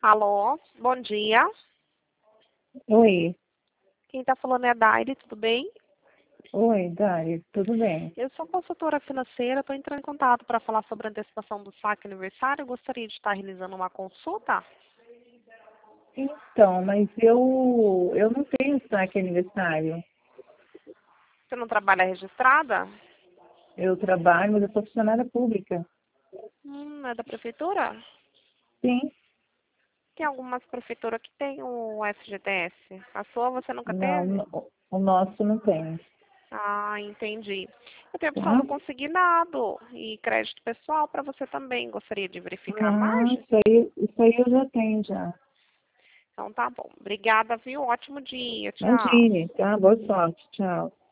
Alô, bom dia. Oi, Quem está falando é a Daire, tudo bem? oi, Dari, tudo bem? Eu sou consultora financeira, estou entrando em contato para falar sobre a antecipação do saque aniversário. Eu gostaria de estar realizando uma consulta. Então, mas eu não tenho saque aniversário. Você não trabalha registrada? Eu trabalho, mas eu sou funcionária pública. É da prefeitura? Sim, Tem algumas prefeituras que tem o FGTS. A sua você nunca teve? não, o nosso não tem, Ah, entendi. Eu tenho a opção tá? do consignado e crédito pessoal para você também. Gostaria de verificar a Ah, margem? isso aí eu já tenho já. Então tá bom. Obrigada, viu? Ótimo dia. Tchau. Imagine, tá? Boa sorte, tchau.